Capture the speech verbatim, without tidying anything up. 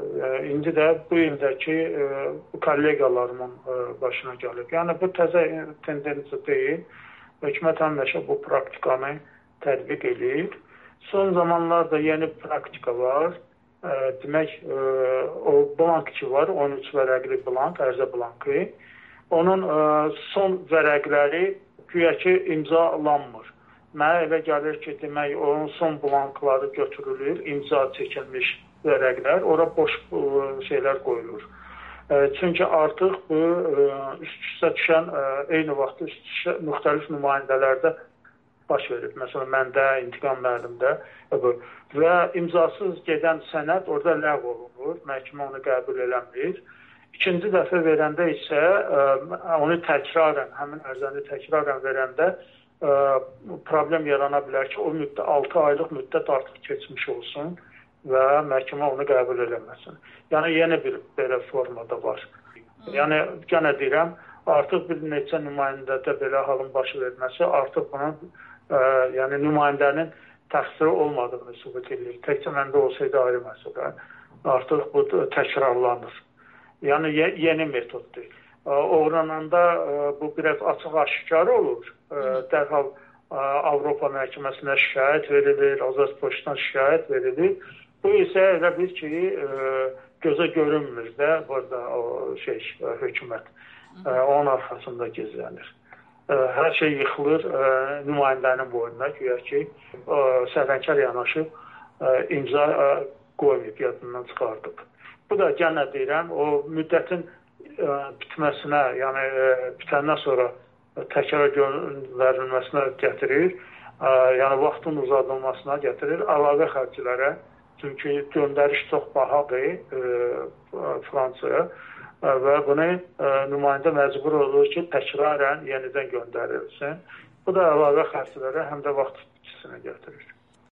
indi də bu ildəki kollegalarımın başına gəlib. Yəni, bu təzə tendensiya deyil. Hökumət həmişə bu praktikanı tətbiq edir. Son zamanlarda yeni praktika var. Demək, o blank ki var, on üç vərəqli blank, ərizə blankı. Onun son vərəqləri güya ki imzalanmır. Mənə elə gəlir ki, demək, onun son blankları götürülür, imza çəkilmiş vərəqlər, ora boş şeylər qoyulur. Çünki artıq bu üst-üstə düşən, eyni vaxtda üst-üstə müxtəlif nümayəndələrdə baş verib. Məsələn, məndə, İntiqam müəllimdə və imzasız gedən sənəd orada ləğv olunur, məhkəmə onu qəbul eləmir. İkinci dəfə verəndə isə onu təkrarən, həmin ərizəni təkrarən verəndə problem yarana bilər ki, o müddət altı aylıq müddət artıq keçmiş olsun və məhkəmə onu qəbul eləməsin. Yəni, yeni bir belə formada var. Yəni, gənə deyirəm, artıq bir neçə nümayəndədə belə halın başı verməsi artıq bunun yəni, nümayəndənin təqsiri olmadığını sübut edir. Təkcə məndə olsaydı ayrı məsələ. Artıq bu təkrarlanır. Yəni, yeni metoddur. Oğrananda bu biraz açıq-aşkar olur. Dərhal Avropa məhkəməsinə şikayət verilir, Azərbaycandan şikayət verilir. Bu isə elə bir ki, gözə görünmür də burada o şey, hökumət. Onun arxasında gizlənir. Hər şey yıxılır nümayəndənin boynuna, güya ki, sərənkar yanaşıb imza qoymayıb, yadından çıxardıb. Bu da gənə deyirəm, o müddətin bitməsinə, yəni bitəndən sonra təkrar göndərilməsinə gətirir, yəni vaxtın uzadılmasına gətirir, əlavə xərclərə, çünki göndəriş çox bahadır Fransaya və bunu nümayəndə məcbur olur ki, təkrarən yenidən göndərilsin. Bu da əlavə xərclərə, həm də vaxt itkisinə gətirir.